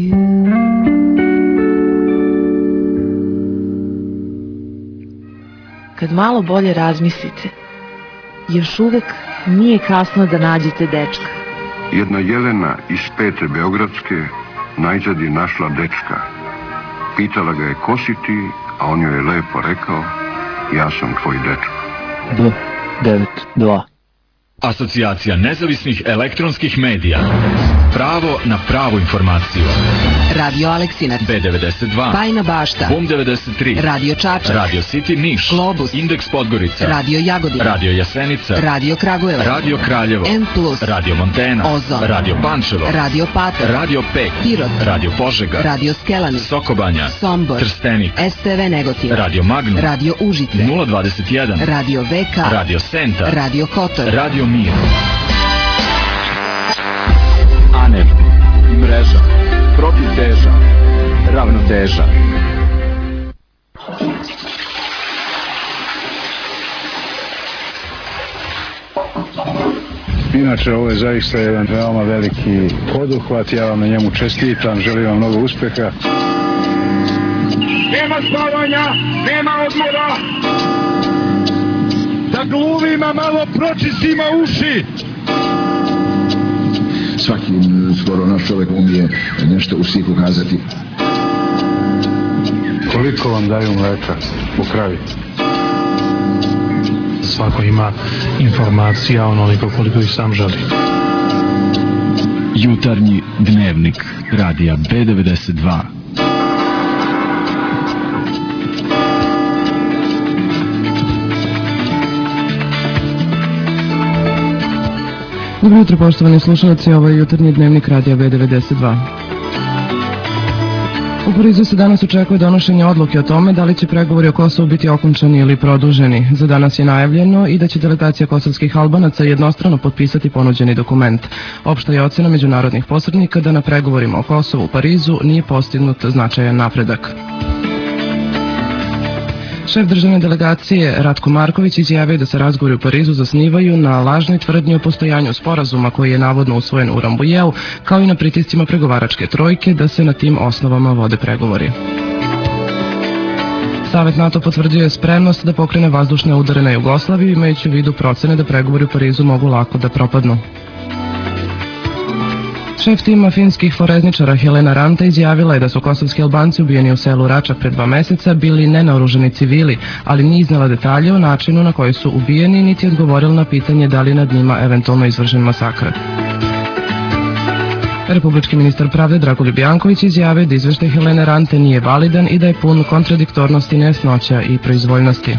Kad malo bolje razmislite, još uvek nije kasno da nađete dečka. Jedna Jelena iz 5. Beogradske najzad je našla dečka. Pitala ga je ko si ti, a on joj je lepo rekao, ja sam tvoj dečko. B92. Asocijacija nezavisnih elektronskih medija. Pravo na pravu informaciju. Radio Aleksinac, B92, Bajina Bašta, Bum 93, Radio Čačak, Radio City Niš, Globus, Indeks Podgorica, Radio Jagodina, Radio Jasenica, Radio Kragujevac, Radio Kraljevo, M+, Radio Montena, Ozon, Radio Pančevo, Radio Patar, Radio Pek, Pirot, Radio Požega, Radio Skelani, Sokobanja, Sombor, Trstenik, STV Negotin, Radio Magnum, Radio Užice, 021, Radio VK, Radio Senta, Radio Kotor, Radio Mir, ANER, mreža, protiv teža, ravnoteža. Inače, ovo je zaista jedan veoma veliki poduhvat, ja vam na njemu čestitam, želim vam mnogo uspeha. Nema spavanja, nema odmora, da gluvima malo pročistimo uši. Svaki skoro naš čovjek umije nešto u stihu kazati. Koliko vam daju mleka u kravi? Svako ima informacija onoliko koliko ih sam želi. Jutarnji dnevnik radija B92. Dobro jutro, poštovani slušalci, ovo je jutarnji dnevnik radija B92. U Parizu se danas očekuje donošenje odluke o tome da li će pregovori o Kosovu biti okončani ili produženi. Za danas je najavljeno i da će delegacija kosovskih Albanaca jednostrano potpisati ponuđeni dokument. Opšta je ocena međunarodnih posrednika da na pregovorima o Kosovu u Parizu nije postignut značajan napredak. Šef državne delegacije Ratko Marković izjavio da se razgovori u Parizu zasnivaju na lažnoj tvrdnji o postojanju sporazuma koji je navodno usvojen u Rambujeu, kao i na pritiscima pregovaračke trojke da se na tim osnovama vode pregovori. Savet NATO potvrđuje spremnost da pokrene vazdušne udare na Jugoslaviju, imajući u vidu procene da pregovori u Parizu mogu lako da propadnu. Šef tima finskih forezničara Helena Ranta izjavila je da su kosovski Albanci ubijeni u selu Račak pred 2 meseca bili nenaoružani civili, ali nije iznala detalje o načinu na koji su ubijeni, niti odgovorila na pitanje da li je nad njima eventualno izvršen masakr. Republički ministar pravde Dragoljub Janković izjavio da izveštaj Helene Rante nije validan i da je pun kontradiktornosti, nejasnoća i proizvoljnosti.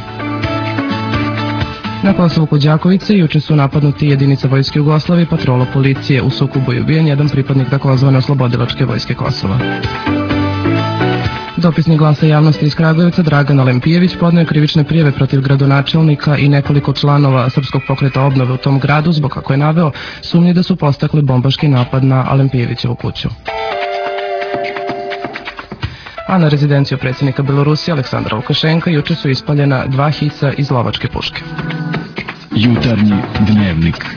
Na Kosovu kod Đakovice juče su napadnuti jedinica Vojske Jugoslavije i patrola policije. U sukobu je ubijen jedan pripadnik takozvane oslobodilačke vojske Kosova. Dopisnik Glasa javnosti iz Kragujevca Dragan Alempijević podneo je krivične prijave protiv gradonačelnika i nekoliko članova Srpskog pokreta obnove u tom gradu zbog, kako je naveo, sumnji da su postakli bombaški napad na Alempijevićevu kuću. A na rezidenciju predsjednika Belorusije Aleksandra Lukašenka juče su ispaljena 2 hica iz lovačke puške. Jutarnji dnevnik.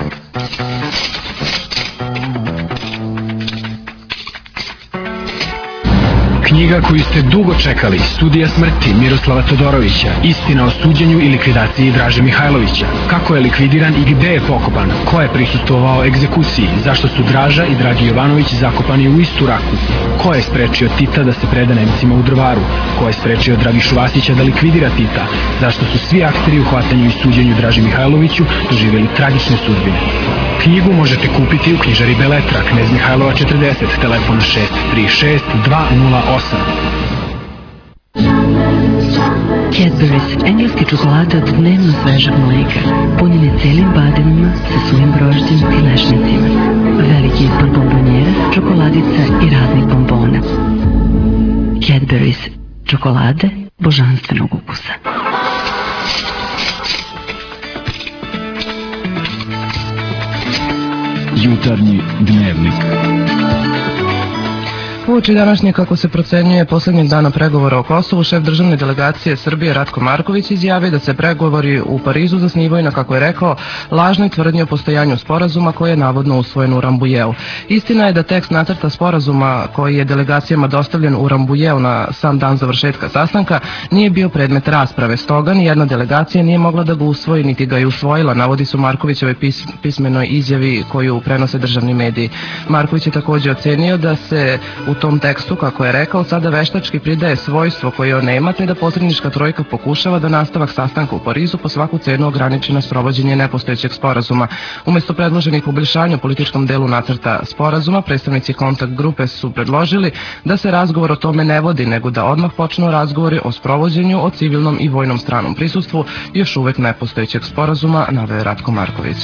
Knjiga koju ste dugo čekali, Studija smrti Miroslava Todorovića, istina o suđenju i likvidaciji Draže Mihajlovića. Kako je likvidiran i gde je pokopan? Ko je prisustvovao egzekuciji? Zašto su Draža i Dragi Jovanović zakopani u istu raku? Ko je sprečio Tita da se preda Nemcima u Drvaru? Ko je sprečio Dragišu Vasića da likvidira Tita? Zašto su svi akteri u hvatanju i suđenju Draži Mihajloviću doživjeli tragične sudbine? Knjigu možete kupiti u knjižari Beletra, Knez Mihajlova 40, telefon 636 208. Cadbury's, engleske čokolade od dnevno svežeg mleka, punjene celim badenima sa svojim grožđem i lešnicima. Veliki izbor bombonjera, čokoladica i raznih bombona. Cadbury's, čokolade božanstvenog ukusa. Jutarnji dnevnik. Uoči današnje, kako se procenjuje, posljednjeg dana pregovora o Kosovu, šef državne delegacije Srbije Ratko Marković izjavio da se pregovori u Parizu zasnivaju na, kako je rekao, lažnoj tvrdnji o postojanju sporazuma koji je navodno usvojen u Rambujeu. Istina je da tekst nacrta sporazuma koji je delegacijama dostavljen u Rambujeu na sam dan završetka sastanka nije bio predmet rasprave, stoga nijedna delegacija nije mogla da ga usvoji niti ga je usvojila, navodi su Markovićeve pismenoj izjavi koju prenose državni mediji. Marković je također ocenio da se u tom tekstu, kako je rekao, sada veštački pridaje svojstvo koje on nema, te da posrednička trojka pokušava da nastavak sastanka u Parizu po svaku cenu ograniči na sprovođenje nepostojećeg sporazuma. Umesto predloženih poboljšanja u političkom delu nacrta sporazuma, predstavnici kontakt grupe su predložili da se razgovor o tome ne vodi, nego da odmah počnu razgovori o sprovođenju, o civilnom i vojnom stranom prisustvu još uvek nepostojećeg sporazuma, naveo Ratko Marković.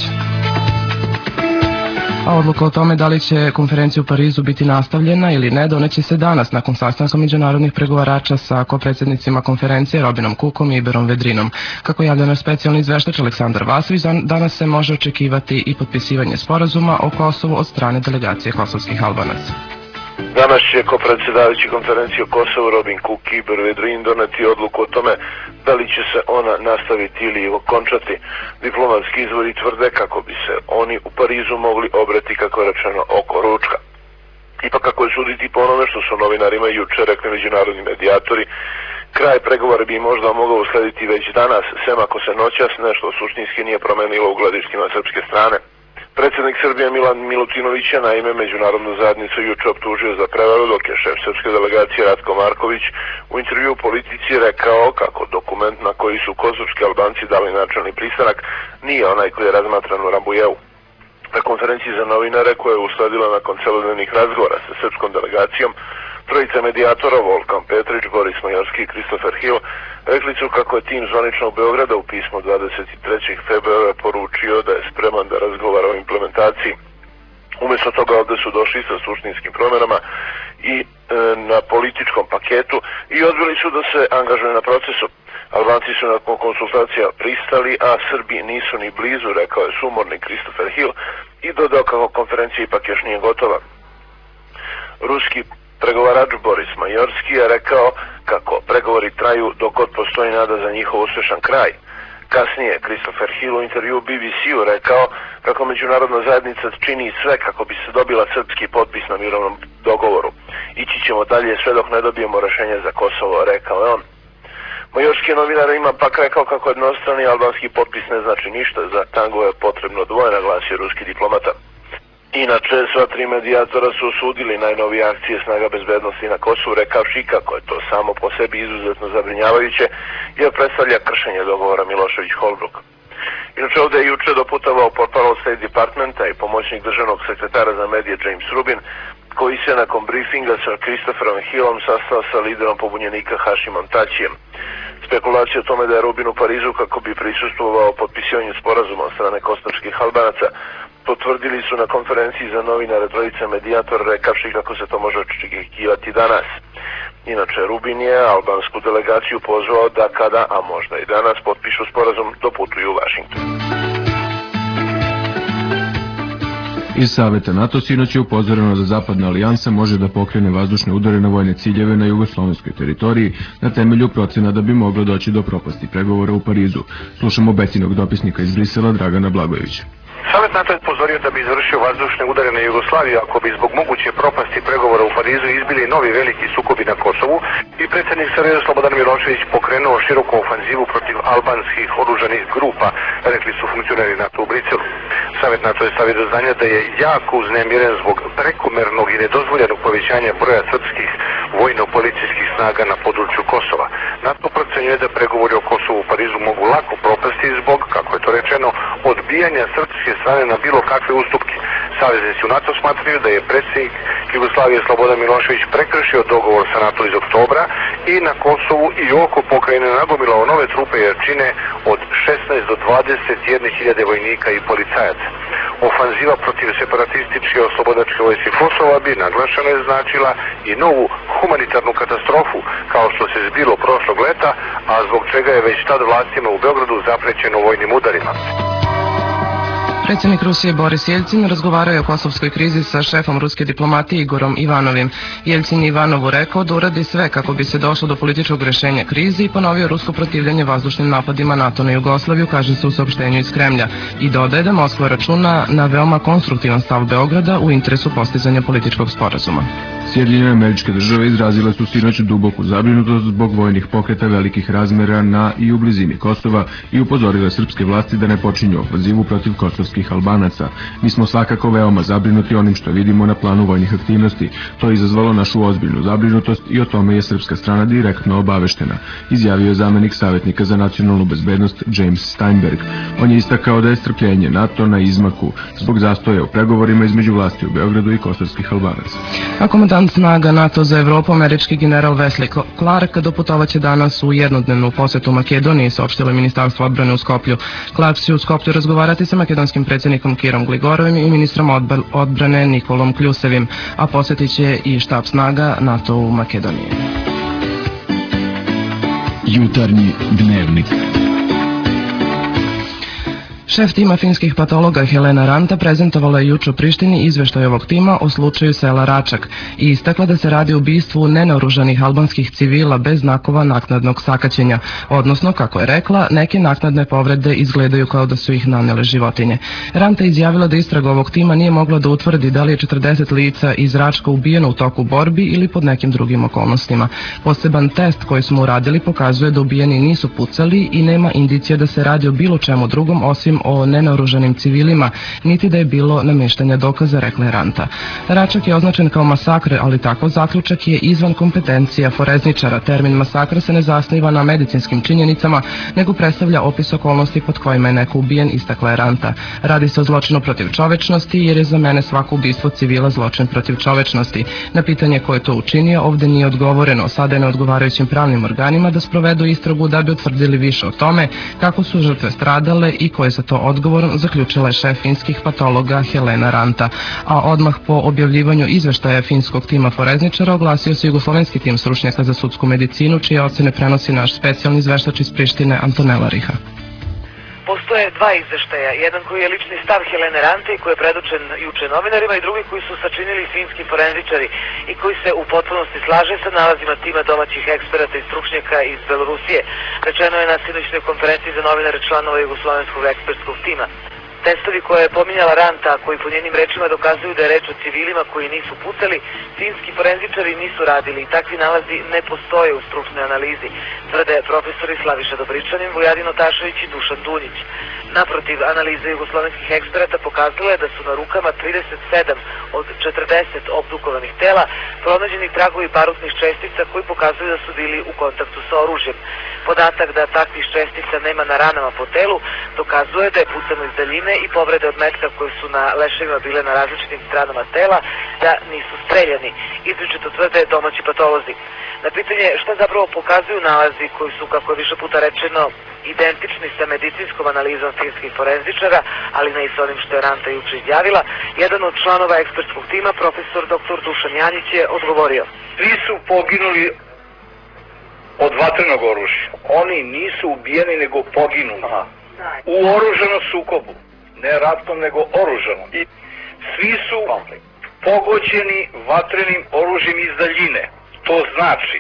A odluka o tome da li će konferencija u Parizu biti nastavljena ili ne doneće se danas nakon sastanka međunarodnih pregovarača sa kopredsednicima konferencije Robinom Cookom i Iberom Vedrinom. Kako javlja naš specijalni izveštač Aleksandar Vasović, danas se može očekivati i potpisivanje sporazuma o Kosovu od strane delegacije kosovskih Albanaca. Danas će kopredsedavajući konferencije o Kosovu Robin Cook i Iber Vedrin doneti odluku o tome da li će se ona nastaviti ili okončati. Diplomatski izvori tvrde kako bi se oni u Parizu mogli obrati, kako je rečeno, oko ručka. Ipak, kako je suditi po onome što su novinarima juče rekli međunarodni medijatori, kraj pregovora bi možda mogao uslediti već danas, sem ako se noćas nešto suštinski nije promenilo u gledištima srpske strane. Predsjednik Srbije Milan Milutinović je naime međunarodnu zajednicu juče optužio za prevaru, dok je šef srpske delegacije Ratko Marković u intervju u Politici rekao kako dokument na koji su kosovski Albanci dali načelni pristanak nije onaj koji je razmatran u Rambujeu. Na konferenciji za novinare, koja je usledila nakon celodnevnih razgovora sa srpskom delegacijom, trojica medijatora Volkan Petrić, Boris Majorski i Christopher Hill rekli su kako je tim zvaničnog Beograda u pismu 23. februara poručio da je spreman da razgovara o implementaciji. Umjesto toga ovdje su došli sa suštinskim promjenama i na političkom paketu i odbili su da se angažuju na procesu. Albanci su nakon konsultacija pristali, a Srbi nisu ni blizu, rekao je sumorni Christopher Hill i dodao kako konferencija ipak još nije gotova. Ruski pregovarač Boris Majorski je rekao kako pregovori traju dok god postoji nada za njihov uspješan kraj. Kasnije Christopher Hill u intervju BBC-u rekao kako međunarodna zajednica čini sve kako bi se dobila srpski potpis na mirovnom dogovoru. Ići ćemo dalje sve dok ne dobijemo rješenje za Kosovo, rekao je on. Majorski je novinarima pak rekao kako jednostrani albanski potpis ne znači ništa, za tango je potrebno dvoje, naglasio ruski diplomata. Inače, sva tri medijatora su osudili najnovije akcije snaga bezbednosti na Kosovu, rekavši kako je to samo po sebi izuzetno zabrinjavajuće, jer predstavlja kršenje dogovora Milošević-Holbruk. Inače, ovdje je juče doputovao portparol State Departmenta i pomoćnik državnog sekretara za medije James Rubin, koji se nakon briefinga sa Christopherom Hillom sastao sa liderom pobunjenika Hašimom Tačijem. Spekulacije o tome da je Rubin u Parizu kako bi prisustvovao potpisivanju sporazuma od strane kosovskih Albanaca potvrdili su na konferenciji za novinare trojica medijatora, rekavši kako se to može očekivati danas. Inače, Rubin je albansku delegaciju pozvao da kada, a možda i danas, potpišu sporazum, doputuju u Vašington. Iz Saveta NATO sinoć je upozoreno da Zapadna alijansa može da pokrene vazdušne udare na vojne ciljeve na jugoslovenskoj teritoriji na temelju procena da bi moglo doći do propasti pregovora u Parizu. Slušamo Becinog dopisnika iz Brisela Dragana Blagojevića. Savet NATO je upozorio da bi izvršio vazdušne udare na Jugoslaviju ako bi zbog moguće propasti pregovora u Parizu izbili novi veliki sukobi na Kosovu i predsjednik Sarajeva Slobodan Milošević pokrenuo široku ofanzivu protiv albanskih oružanih grupa, rekli su funkcioneri NATO u Briselu. Savet NATO je stavio do znanja da je jako uznemiren zbog prekomernog i nedozvoljenog povećanja broja srpskih vojno-policijskih snaga na području Kosova. NATO procenjuje da pregovori o Kosovu u Parizu mogu lako propasti zbog, kako je to rečeno, odbijanja srpske strane na bilo kakve ustupke. Saveznici u NATO smatraju da je predsjednik Jugoslavije Slobodan Milošević prekršio dogovor sa NATO iz oktobra i na Kosovu i oko pokrajine nagomilao nove trupe jačine od 16 do 21.000 vojnika i policajaca. Ofanziva protiv separatističke oslobodačke vojske Kosova bi, naglašeno je, značila i novu humanitarnu katastrofu kao što se zbilo prošlog leta, a zbog čega je već tad vlastima u Beogradu zaprećeno vojnim udarima. Predsjednik Rusije Boris Jeljcin razgovarao je o kosovskoj krizi sa šefom ruske diplomatije Igorom Ivanovim. Jeljcin je Ivanovu rekao da uradi sve kako bi se došlo do političkog rješenja krizi i ponovio rusko protivljenje vazdušnim napadima NATO na Jugoslaviju, kaže se u saopštenju iz Kremlja. I dodaje da Moskva računa na veoma konstruktivan stav Beograda u interesu postizanja političkog sporazuma. Sjedinjene Američke Države izrazile su sinoć duboku zabrinutost zbog vojnih pokreta velikih razmera na i u blizini Kosova i upozorile srpske vlasti da ne počinju ofanzivu protiv kosovskih Albanaca. Mi smo svakako veoma zabrinuti onim što vidimo na planu vojnih aktivnosti. To je izazvalo našu ozbiljnu zabrinutost i o tome je srpska strana direktno obaveštena, izjavio je zamenik savjetnika za nacionalnu bezbednost James Steinberg. On je istakao da je strpljenje NATO na izmaku zbog zastoja u pregovorima između vlasti u Beogradu i kosovskih Albanaca. A komandant snaga NATO za Evropu, američki general Wesley Clark, doputovaće danas u jednodnevnu posetu Makedoniji, saopštilo je Ministarstvo odbrane u Skoplju. Clark će u Skoplju razgovarati sa makedonskim predsjednikom Kirom Gligorovim i ministrom odbrane Nikolom Kljusevim, a posjetit će i štab snaga NATO u Makedoniji. Jutarnji dnevnik. Šef tima finskih patologa Helena Ranta prezentovala je juče u Prištini izveštaj ovog tima o slučaju sela Račak i istakla da se radi o ubistvu nenaoružanih albanskih civila bez znakova naknadnog sakaćenja, odnosno, kako je rekla, neke naknadne povrede izgledaju kao da su ih nanele životinje. Ranta je izjavila da istraga ovog tima nije mogla da utvrdi da li je 40 lica iz Račka ubijeno u toku borbi ili pod nekim drugim okolnostima. Poseban test koji smo uradili pokazuje da ubijeni nisu pucali i nema indicija da se radi o bilo čemu drugom osim o nenaoružanim civilima, niti da je bilo nameštanja dokaza, rekla je Ranta. Račak je označen kao masakr, ali tako zaključak je izvan kompetencija forenzničara. Termin masakra se ne zasniva na medicinskim činjenicama, nego predstavlja opis okolnosti pod kojima je neko ubijen, istakla je Ranta. Radi se o zločinu protiv čovečnosti, jer je za mene svako ubistvo civila zločin protiv čovečnosti. Na pitanje ko je to učinio, ovde nije odgovoreno. Sada je na odgovarajućim pravnim organima da sprovedu istragu da bi utvrdili više o tome kako su žrtve stradale i ko je za to odgovoran, zaključila je šef finskih patologa Helena Ranta. A odmah po objavljivanju izveštaja finskog tima forenzničara oglasio se jugoslovenski tim stručnjaka za sudsku medicinu, čije ocene prenosi naš specijalni izveštač iz Prištine Antonela Riha. Postoje dva izveštaja, jedan koji je lični stav Helene Rante i koji je predočen juče novinarima i drugi koji su sačinili finski forenzičari i koji se u potpunosti slaže sa nalazima tima domaćih eksperata i stručnjaka iz Belorusije, rečeno je na sinoćnoj konferenciji za novinare članova jugoslovenskog ekspertskog tima. Testovi koje je pominjala Ranta, koji po njenim rečima dokazuju da je reč o civilima koji nisu pucali, finski forenzičari nisu radili i takvi nalazi ne postoje u stručnoj analizi, tvrde profesori Slaviša Dobričanin, Vujadin Otašević i Dušan Dunjić. Naprotiv, analiza jugoslovenskih eksperata pokazala je da su na rukama 37 od 40 obdukovanih tela pronađeni tragovi barutnih čestica koji pokazuju da su bili u kontaktu sa oružjem. Podatak da takvih čestica nema na ranama po telu dokazuje da je pucano iz daljine i povrede od metka koje su na leševima bile na različitim stranama tela da nisu streljani, izričito tvrde domaći patolozi. Na pitanje šta zapravo pokazuju nalazi koji su, kako je više puta rečeno, identični sa medicinskom analizom finskih forenzičara, ali ne i sa onim što je Ranta juče izjavila, jedan od članova ekspertskog tima, profesor dr. Dušan Janjić, je odgovorio. Svi su poginuli od vatrenog oružja. Oni nisu ubijeni nego poginuli. U oružanom sukobu. Ne ratnom nego oružanom. I svi su pogođeni vatrenim oružjem iz daljine. To znači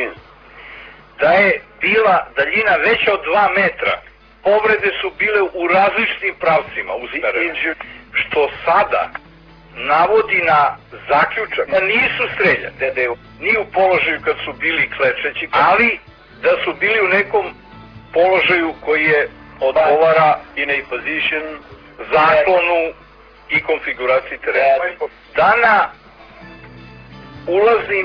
da je bila daljina veća od 2 metra. Povrede su bile u različitim pravcima usmerene. Što sada navodi na zaključak da nisu streljani, ni u položaju kad su bili klečeći, ali da su bili u nekom položaju koji je odgovara in a position zaklonu i konfiguraciji terena. Da na ulaznim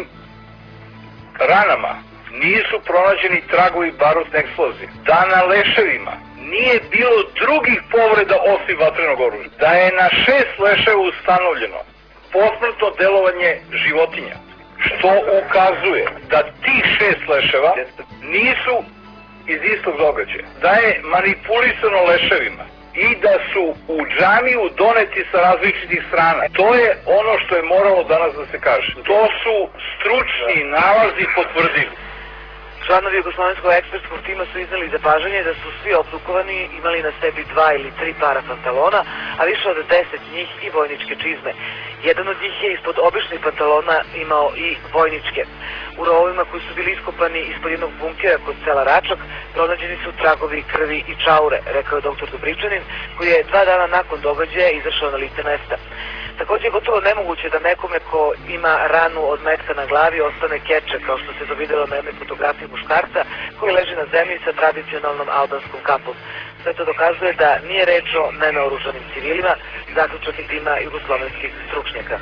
ranama nisu pronađeni tragovi barutne eksplozije. Da na leševima nije bilo drugih povreda osim vatrenog oružja. Da je na 6 leševa ustanovljeno posmrtno delovanje životinja. Što ukazuje da tih 6 leševa nisu iz istog događaja. Da je manipulisano leševima i da su u džamiju doneti sa različitih strana. To je ono što je moralo danas da se kaže. To su stručni nalazi potvrdili. Članovi jugoslovenskog ekspertskog tima su iznali zapažanje da su svi obdukovani imali na sebi 2 ili 3 para pantalona, a više od 10 njih i vojničke čizme. Jedan od njih je ispod običnih pantalona imao i vojničke. U rovovima koji su bili iskopani ispod jednog bunkera kod sela Račak pronađeni su tragovi krvi i čaure, rekao je dr. Dobričanin, koji je 2 dana nakon događaja izašao na lice mesta. Također je gotovo nemoguće da nekome ko ima ranu od metka na glavi ostane keče, kao što se to videlo na jednoj fotografiji muškarca koji leži na zemlji sa tradicionalnom albanskom kapom. Sve to dokazuje da nije reč o nenaoružanim civilima, zaključak tima jugoslovenskih stručnjaka.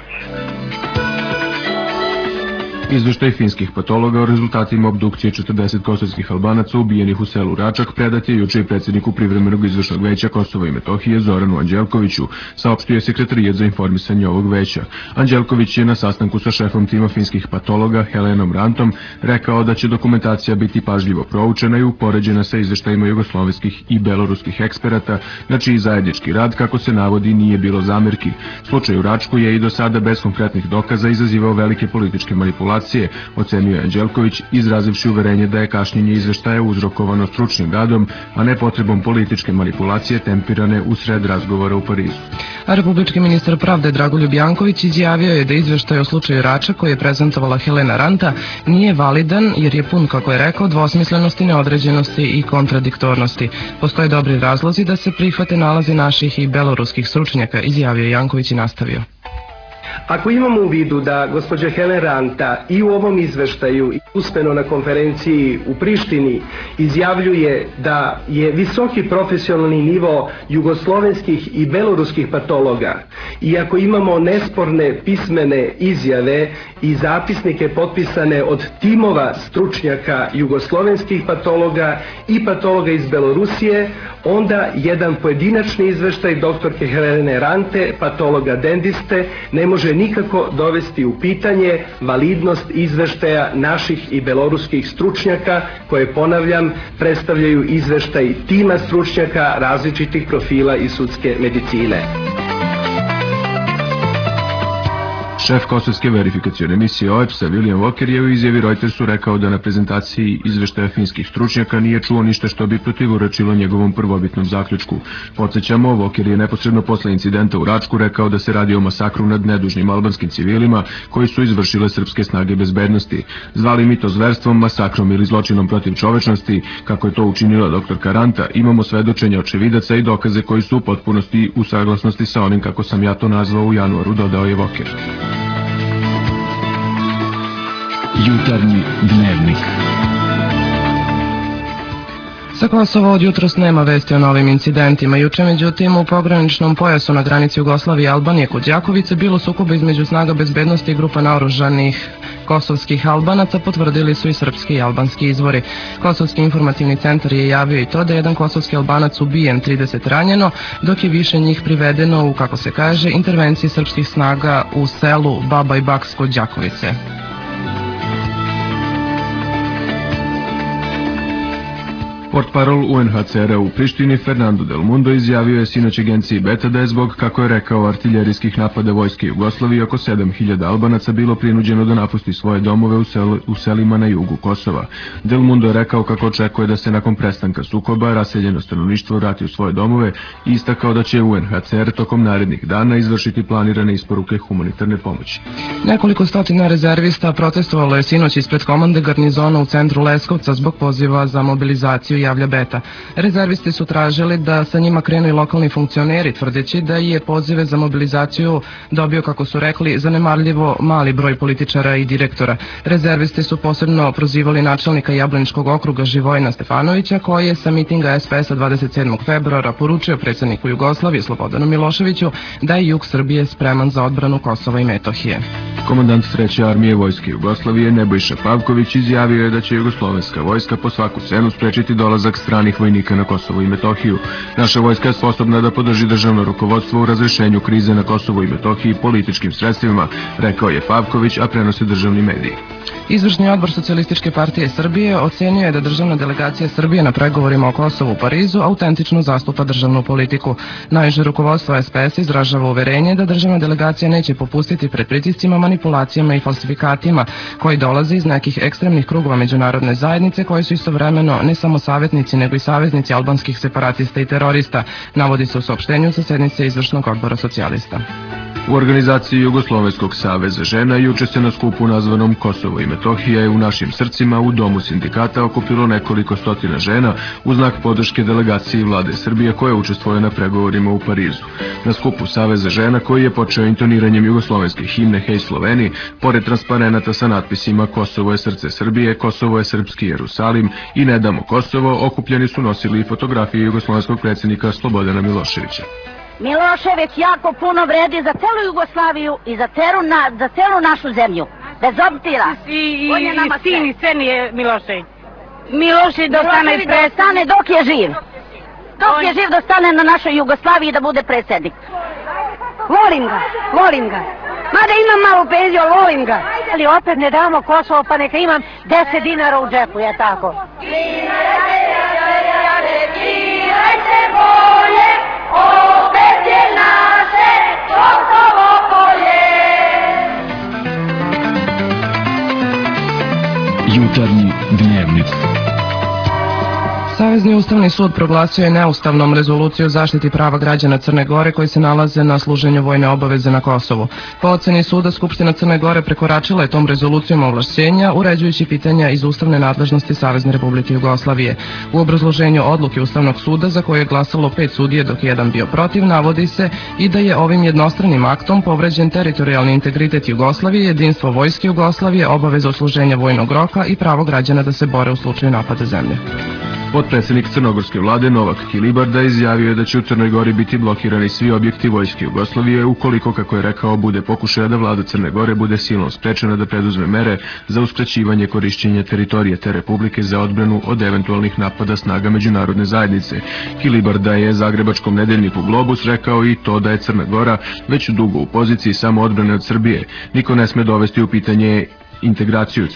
Izveštaj finskih patologa o rezultatima obdukcije 40 kosovskih Albanaca ubijenih u selu Račak predat je juče i predsjedniku Privremenog izvršnog veća Kosova i Metohije Zoranu Anđelkoviću, saopštio je sekretarijat za informisanje ovog veća. Anđelković je na sastanku sa šefom tima finskih patologa Helenom Rantom rekao da će dokumentacija biti pažljivo proučena i upoređena sa izveštajima jugoslovenskih i beloruskih eksperata, na čiji zajednički rad, kako se navodi, nije bilo zamerki. Slučaj u Račku je i do sada bez konkretnih dokaza izazivao velike političke manipulacije, ocenio je Anđelković, izrazivši uverenje da je kašnjenje izveštaja uzrokovano stručnim radom, a ne potrebom političke manipulacije tempirane usred razgovora u Parizu. A republički ministar pravde Dragoljub Janković izjavio je da izveštaj o slučaju Račak koji je prezentovala Helena Ranta nije validan jer je pun, kako je rekao, dvosmislenosti, neodređenosti i kontradiktornosti. Postoje dobri razlozi da se prihvate nalazi naših i beloruskih stručnjaka, izjavio Janković i nastavio. Ako imamo u vidu da gospođa Helena Ranta i u ovom izveštaju i usmeno na konferenciji u Prištini izjavljuje da je visoki profesionalni nivo jugoslovenskih i beloruskih patologa, i ako imamo nesporne pismene izjave i zapisnike potpisane od timova stručnjaka jugoslovenskih patologa i patologa iz Belorusije, onda jedan pojedinačni izveštaj doktorke Helene Rante, patologa dentiste, ne može nikako dovesti u pitanje validnost izveštaja naših i beloruskih stručnjaka koje, ponavljam, predstavljaju izveštaj tima stručnjaka različitih profila iz sudske medicine. Šef kosovske verifikacione misije OEBS-a William Walker je u izjavi Reutersu rekao da na prezentaciji izveštaja finskih stručnjaka nije čuo ništa što bi protivurečilo njegovom prvobitnom zaključku. Podsjećamo, Walker je neposredno posle incidenta u Račku rekao da se radi o masakru nad nedužnim albanskim civilima koji su izvršile srpske snage bezbednosti. Zvali mi to zverstvom, masakrom ili zločinom protiv čovečnosti, kako je to učinila doktorka Ranta, imamo svedočenja očevidaca i dokaze koji su u potpunosti u saglasnosti sa onim kako sam ja to nazvao u januaru, dodao je Walker. Jutarnji dnevnik. Sa Kosova od jutros nema vesti o novim incidentima. Juče, međutim, u pograničnom pojasu na granici Jugoslavije i Albanije kod Đakovice bilo sukoba između snaga bezbednosti i grupa naoružanih kosovskih Albanaca, potvrdili su i srpski i albanski izvori. Kosovski informativni centar je javio i to da je jedan kosovski Albanac ubijen, 30 ranjeno, dok je više njih privedeno u, kako se kaže, intervenciji srpskih snaga u selu Baba i Baks kod Đakovice. Portparol UNHCR-a u Prištini Fernando Del Mundo izjavio je sinoć agenciji Beta da je zbog, kako je rekao, artiljerijskih napada vojske Jugoslavije oko 7000 Albanaca bilo prinuđeno da napusti svoje domove u selima na jugu Kosova. Del Mundo je rekao kako očekuje da se nakon prestanka sukoba raseljeno stanovništvo vrati u svoje domove i istakao da će UNHCR tokom narednih dana izvršiti planirane isporuke humanitarne pomoći. Nekoliko stotina rezervista protestovalo je sinoć ispred komande garnizona u centru Leskovca zbog poziva za mobilizaciju, javlja Beta. Rezervisti su tražili da sa njima krenu i lokalni funkcioneri, tvrdeći da je pozive za mobilizaciju dobio, kako su rekli, zanemarljivo mali broj političara i direktora. Rezervisti su posebno prozivali načelnika Jablaničkog okruga Živojina Stefanovića, koji je sa mitinga SPS-a 27. februara poručio predsjedniku Jugoslavije Slobodanu Miloševiću da je jug Srbije spreman za odbranu Kosova i Metohije. Komandant 3. armije vojske Jugoslavije Nebojša Pavković izjavio je da će jugoslovenska vojska po svaku cenu sprečiti dolazak dolazak stranih vojnika na Kosovo i Metohiju. Naša vojska je sposobna da podrži državno rukovodstvo u razrešenju krize na Kosovu i Metohiji političkim sredstvima, rekao je Pavković, a prenose državni mediji. Izvršni odbor Socijalističke partije Srbije ocenio je da državna delegacija Srbije na pregovorima o Kosovu u Parizu autentično zastupa državnu politiku. Najviše rukovodstvo SPS izražava uverenje da državna delegacija neće popustiti pred pritiscima, manipulacijama i falsifikatima koji dolaze iz nekih ekstremnih krugova međunarodne zajednice koji su istovremeno ne samo savjetnici nego i saveznici albanskih separatista i terorista, navodi se u saopštenju sa sednice Izvršnog odbora socijalista. U organizaciji Jugoslovenskog saveza žena juče se na skupu nazvanom Kosovo i Metohija je u našim srcima u Domu sindikata okupilo nekoliko stotina žena u znak podrške delegaciji vlade Srbije koja učestvuje na pregovorima u Parizu. Na skupu Saveza žena koji je počeo intoniranjem jugoslovenske himne Hej Sloveni, pored transparenata sa natpisima Kosovo je srce Srbije, Kosovo je srpski Jerusalim i Ne damo Kosovo, okupljeni su nosili i fotografije jugoslovenskog predsjednika Slobodana Miloševića. Milošević jako puno vredi za celu Jugoslaviju i za celu našu zemlju. Bez obzira. I sin i sen je Milošević. Milošević da stane dok je živ. Dok je živ da stane na našoj Jugoslaviji da bude predsjednik. Volim ga. Mada imam malu penziju, ali volim ga. Ali opet ne damo Kosovo, pa neka imam 10 dinara u džepu, je tako? Svirajte bolje, opet je naše Kosovo polje. Jutarnji dnevnik. Savezni ustavni sud proglasio je neustavnom rezoluciju o zaštiti prava građana Crne Gore koji se nalaze na služenju vojne obaveze na Kosovu. Po oceni suda, Skupština Crne Gore prekoračila je tom rezolucijom ovlašćenja, uređujući pitanja iz ustavne nadležnosti Savezne Republike Jugoslavije. U obrazloženju odluke Ustavnog suda, za koje je glasalo 5 sudije dok je jedan bio protiv, navodi se i da je ovim jednostranim aktom povređen teritorijalni integritet Jugoslavije, jedinstvo vojske Jugoslavije, obaveza usluženja vojnog roka i pravo građana da se bore u slučaju napada zemlje. Potpredsjednik crnogorske vlade Novak Kilibarda izjavio je da će u Crnoj Gori biti blokirani svi objekti vojske Jugoslavije ukoliko, kako je rekao, bude pokušaja da vlada Crne Gore bude silno sprečena da preduzme mere za uskraćivanje korišćenja teritorije te republike za odbranu od eventualnih napada snaga međunarodne zajednice. Kilibarda je zagrebačkom nedeljniku Globus rekao i to da je Crna Gora već dugo u poziciji samo odbrane od Srbije. Niko ne sme dovesti u pitanje integracije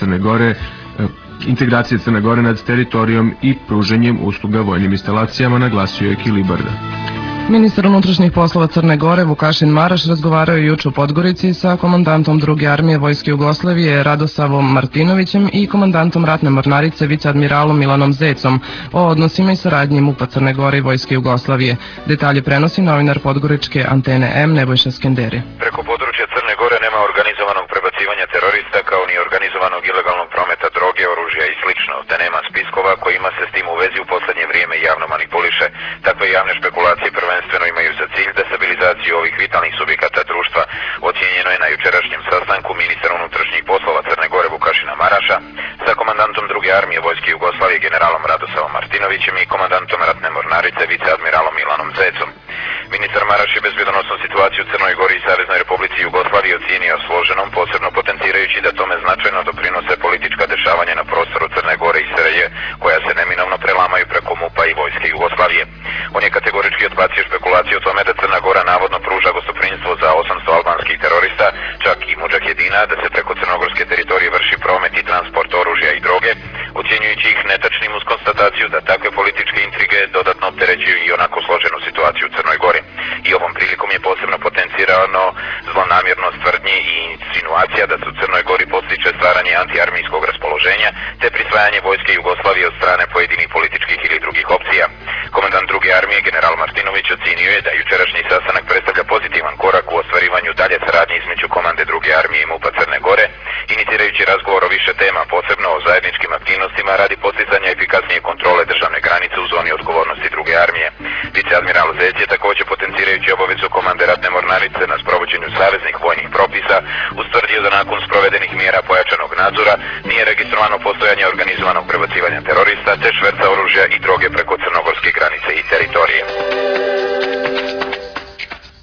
Crne Gore nad teritorijom i pruženjem usluga vojnim instalacijama, naglasio je Kilibarda. Ministar unutrašnjih poslova Crne Gore Vukašin Maraš razgovarao je juče u Podgorici sa komandantom 2. armije vojske Jugoslavije Radosavom Martinovićem i komandantom ratne mornarice viceadmiralom Milanom Zecom o odnosima i saradnji MUP-a Crne Gore i vojske Jugoslavije. Detalje prenosi novinar podgoričke Antene M Nebojša Skenderi. Preko područja Crne Gore nema organizovanog prebacivanja terorista kao ni organizovanog ilegalnog prometa droge, oružja i slično, te nema spiskova kojima se s tim u vezi u poslednje vrijeme javno manipuliše. Takve javne špekulacije prvenstveno imaju za cilj destabilizaciju ovih vitalnih subjekata društva. Ocijenjeno je na jučerašnjem sastanku ministra unutrašnjih poslova Crne Gore Vukašina Maraša sa komandantom 2. armije vojske Jugoslavije generalom Radosavom Martinovićem i komandantom ratne mornarice viceadmiralom Milanom Zecom. Ministar Maraš je bezbjedonosnu situaciju u Crnoj Gori i Saveznoj Republici Jugoslaviji ocijenio složenom, posebno potencirajući da tome značajno doprinose politička dešavanja na prostoru Crne Gore i SRJ, koja se neminovno prelamaju preko MUP-a i vojske Jugoslavije. On je kategorički odbacio špekulacije o tome da Crna Gora navodno pruža gostoprimstvo za 800 albanskih terorista, čak i mudžahedina, da se preko crnogorske teritorije vrši promet i transport oružja i droge, ocjenjujući ih netačnim uz konstataciju da takve političke intrige dodatno opterećuju i onako složenu situaciju u Crnoj Gori. I ovom prilikom je posebno potencirano zlonamjernost tvrdnji i insinuacija da se u Crnoj Gori postiče stvaranje antiarmijskog raspoloženja te prisvajanje vojske Jugoslavije od strane pojedinih političkih ili drugih opcija. Komandant 2. armije general Martinović ocijenio je da jučerašnji sastanak predstavlja pozitivan korak u ostvarivanju dalje saradnje između komande 2. armije i MUP-a Crne Gore, inicirajući razgovor o više tema, posebno o zajedničkim aktivnostima radi postizanja efikasnije kontrole državne granice u zoni odgovornosti 2. armije. Viceadmiral Zec je također potencirajući obavezu komande ratne mornarice na sprovođenju saveznih vojnih propisa ustvrdio da nakon sprovedenih mjera pojačanog nadzora nije registrovano postojanje organizovanog prebacivanja terorista te šverca oružja i droge preko crnogorske granice i teritorije.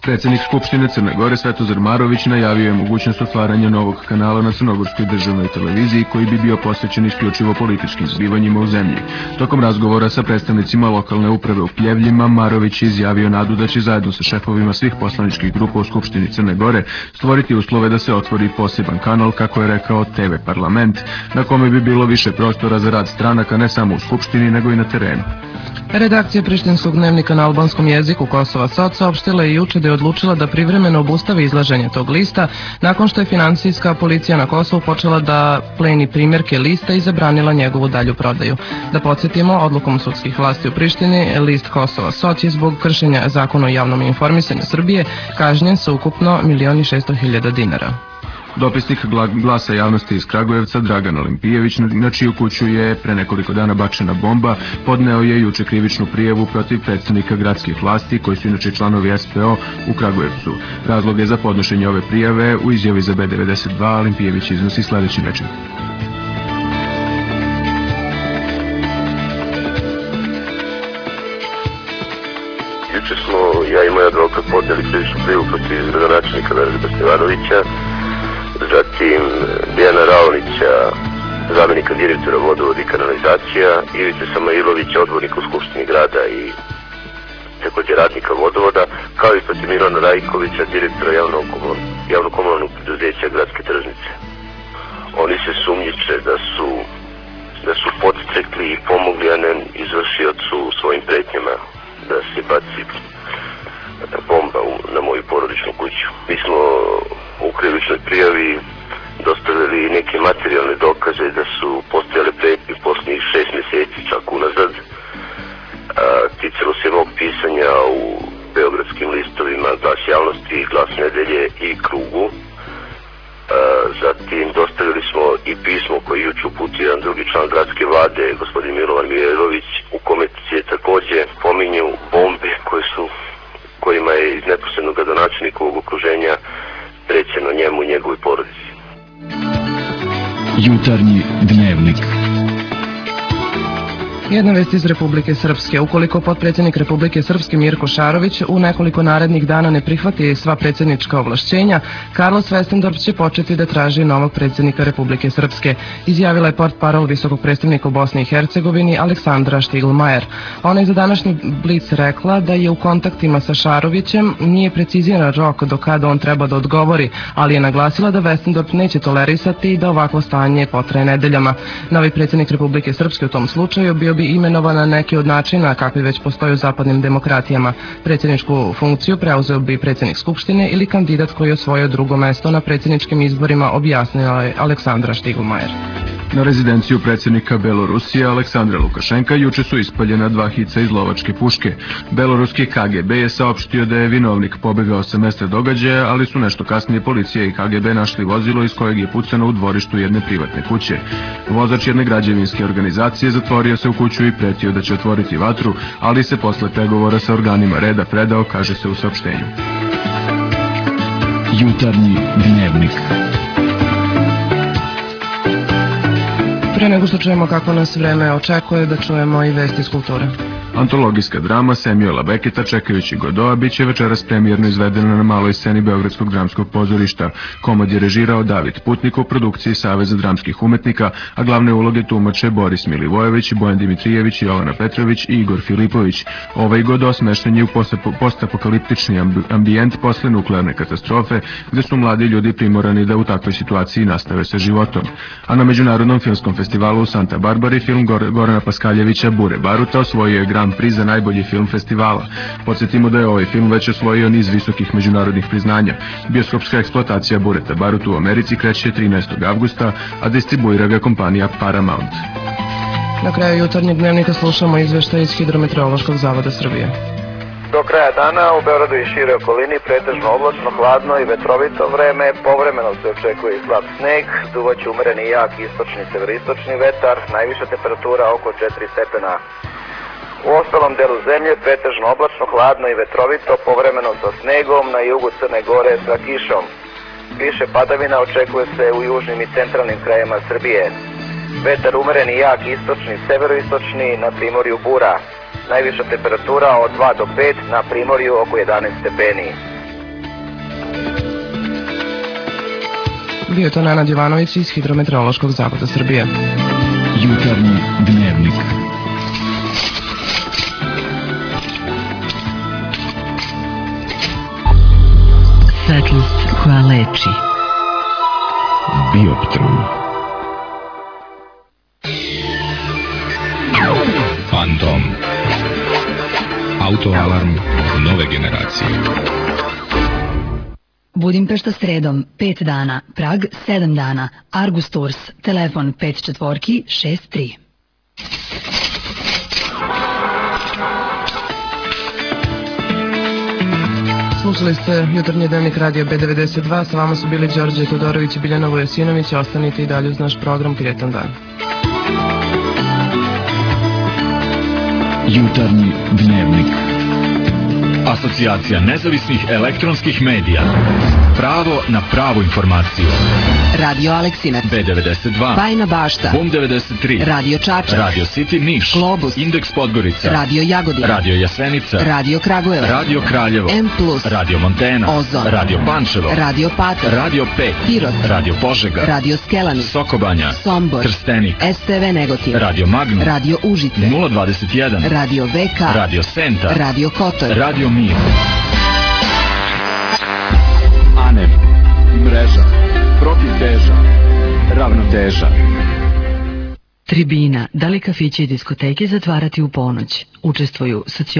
Predsjednik Skupštine Crne Gore Svetozar Marović najavio je mogućnost otvaranja novog kanala na Crnogorskoj državnoj televiziji koji bi bio posvećen isključivo političkim zbivanjima u zemlji. Tokom razgovora sa predstavnicima lokalne uprave u Pljevljima, Marović je izjavio nadu da će zajedno sa šefovima svih poslaničkih grupa u Skupštini Crne Gore stvoriti uslove da se otvori poseban kanal, kako je rekao, TV Parlament, na kome bi bilo više prostora za rad stranaka ne samo u Skupštini nego i na terenu. Redakcija prištinskog dnevnika na albanskom jeziku Kosova Sad saopštila je juče da je odlučila da privremeno obustavi izlaženje tog lista nakon što je finansijska policija na Kosovu počela da pleni primjerke lista i zabranila njegovu dalju prodaju. Da podsjetimo, odlukom sudskih vlasti u Prištini, list Kosova Sad je zbog kršenja zakona o javnom informisanju Srbije kažnjen sa ukupno 1.600.000 dinara. Dopisnik Glasa javnosti iz Kragujevca Dragan Olimpijević, na čiju kuću je pre nekoliko dana bačena bomba, podneo je juče krivičnu prijavu protiv predstavnika gradskih vlasti, koji su inače članovi SPO u Kragujevcu. Razloge za podnošenje ove prijave u izjavi za B92 Olimpijević iznosi sledeći način. Juče smo, ja i moj advokat, podneli krivičnu prijavu protiv gradonačelnika Veroljuba Stevanovića, zatim Dejana Raonića, zamjenika direktora vodovoda i kanalizacija, Ivice Samailovića, odbornika u Skupštini grada i također radnika vodovoda, kao i protiv Milana Rajkovića, direktora javno-komunalnog preduzeća Gradske tržnice. Oni se sumnjiče da su podstekli i pomogli, a ne izvršiocu svojim pretnjama da se baci bomba na moju porodičnu kuću. Mi smo u krivičnoj prijavi dostavili neke materijalne dokaze da su postojale pretnje posljednjih 6 mjeseci čak unazad. Ticalo se mog pisanja u beogradskim listovima Glas javnosti, Glas nedelje i Krugu. Zatim dostavili smo i pismo koje je juče uputio jedan drugi član gradske vlade, gospodin Milovan Mijailović, u kome se također pominju bombe kojima je iz neposrednog gradonačelnikovog okruženja prećeno njemu i njegovoj porodici. Jutarnji dnevnik. Jedna vest iz Republike Srpske. Ukoliko potpredsjednik Republike Srpske Mirko Šarović u nekoliko narednih dana ne prihvati sva predsjednička ovlašćenja, Carlos Westendorp će početi da traži novog predsjednika Republike Srpske, izjavila je portparol visokog predstavnika u Bosni i Hercegovini Aleksandra Štiglmajer. Ona je za današnji Blic rekla da je u kontaktima sa Šarovićem, nije preciziran rok do kada on treba da odgovori, ali je naglasila da Westendorp neće tolerisati i da ovakvo stanje potraje nedeljama. Novi predsjednik Republike Srpske u tom slučaju bio bi imenovan na neki od načina kakvi već postoje u zapadnim demokratijama. Predsjedničku funkciju preuzeo bi predsjednik Skupštine ili kandidat koji je osvojio drugo mesto na predsjedničkim izborima, objasnila je Aleksandra Štiglmajer. Na rezidenciju predsjednika Belorusije Aleksandra Lukašenka juče su ispaljena 2 hica iz lovačke puške. Beloruski KGB je saopštio da je vinovnik pobegao sa mesta događaja, ali su nešto kasnije policija i KGB našli vozilo iz kojeg je pucano u dvorištu jedne privatne kuće. Vozač jedne građevinske organizacije zatvorio se u kuću i pretio da će otvoriti vatru, ali se posle pregovora sa organima reda predao, kaže se u saopštenju. Jutarnji dnevnik. Pre nego što čujemo kako nas vreme očekuje, da čujemo i vesti iz kulture. Antologijska drama Samuela Becketa Čekajući Godoa biće večeras premijerno izvedena na maloj sceni Beogradskog dramskog pozorišta. Komad je režirao David Putnik u produkciji Saveza dramskih umetnika, a glavne uloge tumače Boris Milivojević, Bojan Dimitrijević, Jovana Petrović i Igor Filipović. Ovaj Godo smešten je u postapokaliptični ambijent posle nuklearne katastrofe, gde su mladi ljudi primorani da u takvoj situaciji nastave sa životom. A na Međunarodnom filmskom festivalu u Santa Barbari film Gorana Paskaljevića Bure Baruta osvojio je Grand Prix za najbolji film festivala. Podsjetimo da je ovaj film već osvojio niz visokih međunarodnih priznanja. Bioskopska eksploatacija Bureta Baruta u Americi kreće 13. avgusta, a distribuira ga kompanija Paramount. Na kraju jutarnjeg dnevnika slušamo izveštaj iz Hidrometeorološkog zavoda Srbije. Do kraja dana u Beogradu i šire okolini pretežno oblačno, hladno i vetrovito vreme, povremeno se očekuje i slab sneg, duvaće umereni i jak istočni i severistočni vetar, najviša temperatura oko 4 stepena. U ostalom delu zemlje pretežno oblačno, hladno i vetrovito, povremeno sa snegom, na jugu Crne Gore sa kišom. Više padavina očekuje se u južnim i centralnim krajima Srbije. Vetar umeren i jak istočni, severoistočni, na primorju bura. Najviša temperatura od 2 do 5, na primorju oko 11 stepeni. bio je to Nenad Jovanović iz Hidrometeorološkog zavoda Srbije. Jutarnji dnevnik. Svetlost koja leči. Bioptron. Fantom. Autoalarm nove generacije. Budimpešta sredom 5 dana, Prag 7 dana, Argus Tours, telefon 5463. Slušali ste jutarnji dnevnik radio B92, sa vama su bili Đorđe Todorović i Biljana Vujasinović. Ostanite i dalje uz naš program. Prijetan dan. Jutarnji dnevnik. Asocijacija nezavisnih elektronskih medija. Pravo na pravu informaciju. Radio Aleksinac, B92, Bajina Bašta, Bum 93, Radio Čačak, Radio City Niš, Globus, Indeks Podgorica, Radio Jagodina, Radio Jasenica, Radio Kragujevac, Radio Kraljevo, M+, Radio Montena, Ozon, Radio Pančevo, Radio Patar, Radio 5, Pirot, Radio Požega, Radio Skelani, Sokobanja, Sombor, Trstenik, STV Negotin, Radio Magnum, Radio Užice, 021, Radio VK, Radio Senta, Radio Kotor, Radio Mir. ANEV, mreža, protiv beža, ravnoteža. Tribina, da li kafiće i diskoteke zatvarati u ponoć? Učestvuju